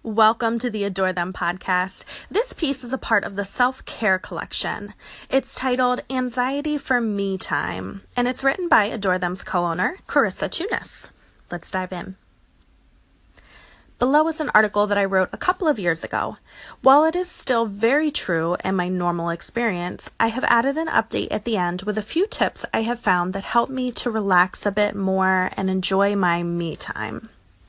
Welcome to the Adore Them podcast. This piece is a part of the self-care collection. It's titled Anxiety for Me Time, and it's written by Adore Them's co-owner, Carissa Tunis. Let's dive in. Below is an article that I wrote a couple of years ago. While it is still very true in my normal experience, I have added an update at the end with a few tips I have found that help me to relax a bit more and enjoy my me time.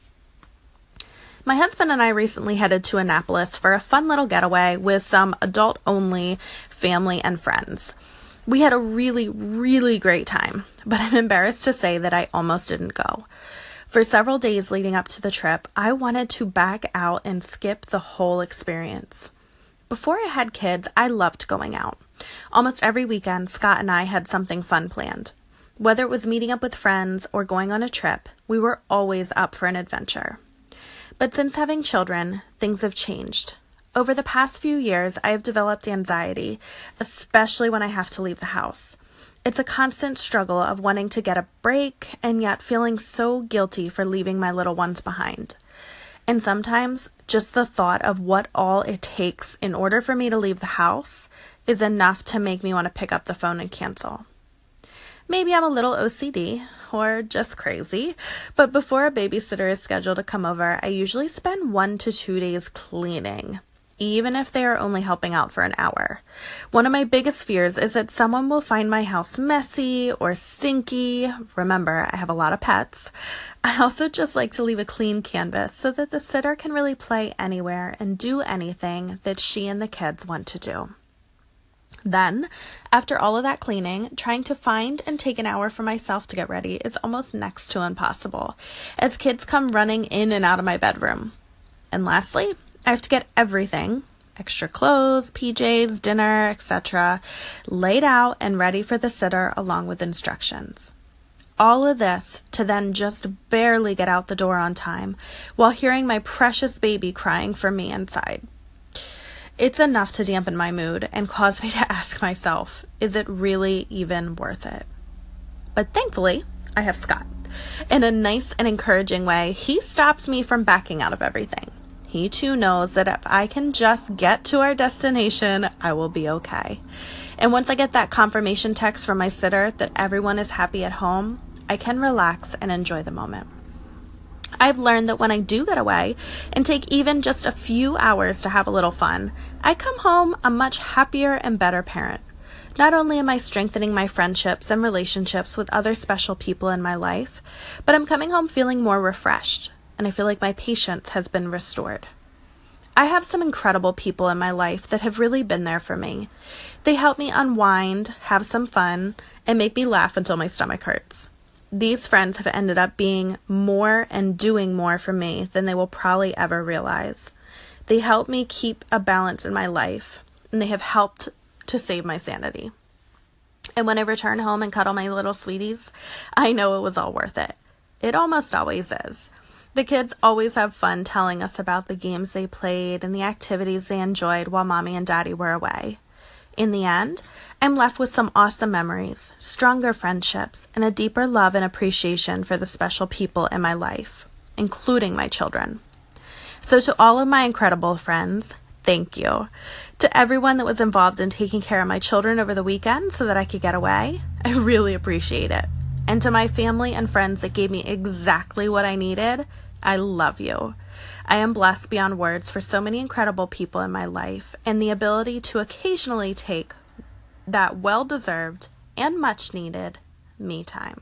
My husband and I recently headed to Annapolis for a fun little getaway with some adult-only family and friends. We had a really great time, but I'm embarrassed to say that I almost didn't go. For several days leading up to the trip, I wanted to back out and skip the whole experience. Before I had kids, I loved going out. Almost every weekend, Scott and I had something fun planned. Whether it was meeting up with friends or going on a trip, we were always up for an adventure. But since having children, things have changed. Over the past few years, I have developed anxiety, especially when I have to leave the house. It's a constant struggle of wanting to get a break and yet feeling so guilty for leaving my little ones behind. And sometimes, just the thought of what all it takes in order for me to leave the house is enough to make me want to pick up the phone and cancel. Maybe I'm a little OCD or just crazy, but before a babysitter is scheduled to come over, I usually spend 1 to 2 days cleaning, even if they are only helping out for an hour. One of my biggest fears is that someone will find my house messy or stinky. Remember, I have a lot of pets. I also just like to leave a clean canvas so that the sitter can really play anywhere and do anything that she and the kids want to do. Then, after all of that cleaning, trying to find and take an hour for myself to get ready is almost next to impossible, as kids come running in and out of my bedroom. And lastly, I have to get everything, extra clothes, PJs, dinner, etc., laid out and ready for the sitter along with instructions. All of this to then just barely get out the door on time while hearing my precious baby crying for me inside. It's enough to dampen my mood and cause me to ask myself, is it really even worth it? But thankfully, I have Scott. In a nice and encouraging way, he stops me from backing out of everything. He too knows that if I can just get to our destination, I will be okay. And once I get that confirmation text from my sitter that everyone is happy at home, I can relax and enjoy the moment. I've learned that when I do get away and take even just a few hours to have a little fun, I come home a much happier and better parent. Not only am I strengthening my friendships and relationships with other special people in my life, but I'm coming home feeling more refreshed, and I feel like my patience has been restored. I have some incredible people in my life that have really been there for me. They help me unwind, have some fun, and make me laugh until my stomach hurts. These friends have ended up being more and doing more for me than they will probably ever realize. They help me keep a balance in my life, and they have helped to save my sanity. And when I return home and cuddle my little sweeties, I know it was all worth it. It almost always is. The kids always have fun telling us about the games they played and the activities they enjoyed while Mommy and Daddy were away. In the end, I'm left with some awesome memories, stronger friendships, and a deeper love and appreciation for the special people in my life, including my children. So to all of my incredible friends, thank you. To everyone that was involved in taking care of my children over the weekend so that I could get away, I really appreciate it. And to my family and friends that gave me exactly what I needed, I love you. I am blessed beyond words for so many incredible people in my life and the ability to occasionally take that well-deserved and much-needed me time.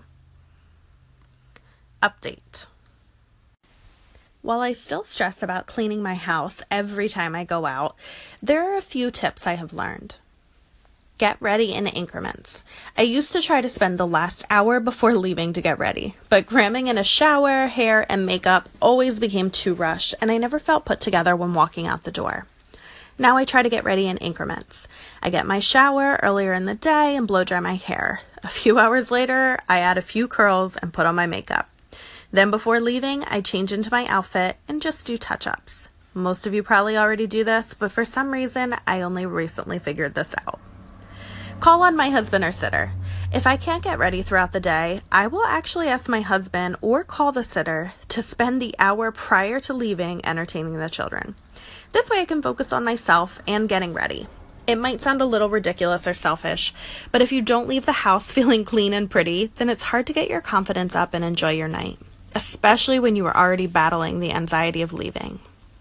Update. While I still stress about cleaning my house every time I go out, there are a few tips I have learned. Get ready in increments. I used to try to spend the last hour before leaving to get ready, but cramming in a shower, hair, and makeup always became too rushed, and I never felt put together when walking out the door. Now I try to get ready in increments. I get my shower earlier in the day and blow dry my hair. A few hours later, I add a few curls and put on my makeup. Then before leaving, I change into my outfit and just do touch-ups. Most of you probably already do this, but for some reason, I only recently figured this out. Call on my husband or sitter. If I can't get ready throughout the day, I will actually ask my husband or call the sitter to spend the hour prior to leaving entertaining the children. This way I can focus on myself and getting ready. It might sound a little ridiculous or selfish, but if you don't leave the house feeling clean and pretty, then it's hard to get your confidence up and enjoy your night, especially when you are already battling the anxiety of leaving.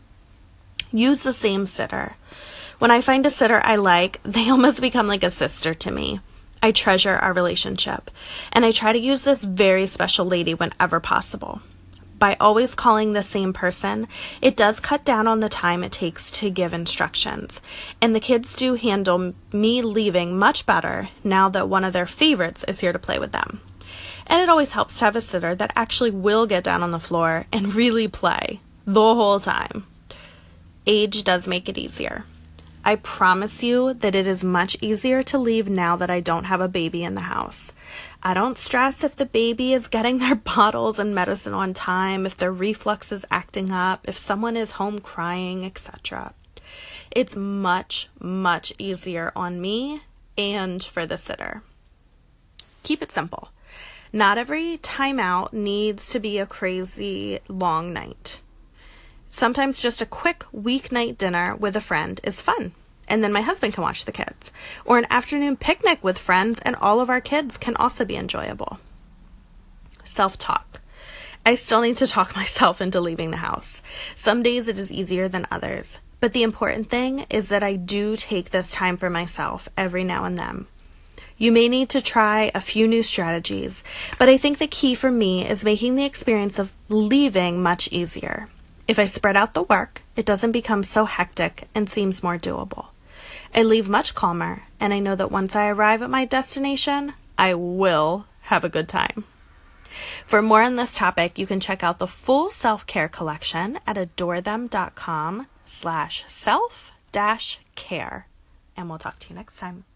Use the same sitter. When I find a sitter I like, they almost become like a sister to me. I treasure our relationship, and I try to use this very special lady whenever possible. By always calling the same person, it does cut down on the time it takes to give instructions, and the kids do handle me leaving much better now that one of their favorites is here to play with them. And it always helps to have a sitter that actually will get down on the floor and really play the whole time. Age does make it easier. I promise you that it is much easier to leave now that I don't have a baby in the house. I don't stress if the baby is getting their bottles and medicine on time, if their reflux is acting up, if someone is home crying, etc. It's much, much easier on me and for the sitter. Keep it simple. Not every time out needs to be a crazy long night. Sometimes just a quick weeknight dinner with a friend is fun, and then my husband can watch the kids. Or an afternoon picnic with friends and all of our kids can also be enjoyable. Self-talk. I still need to talk myself into leaving the house. Some days it is easier than others, but the important thing is that I do take this time for myself every now and then. You may need to try a few new strategies, but I think the key for me is making the experience of leaving much easier. If I spread out the work, it doesn't become so hectic and seems more doable. I leave much calmer, and I know that once I arrive at my destination, I will have a good time. For more on this topic, you can check out the full self-care collection at adorethem.com/self-care. And we'll talk to you next time.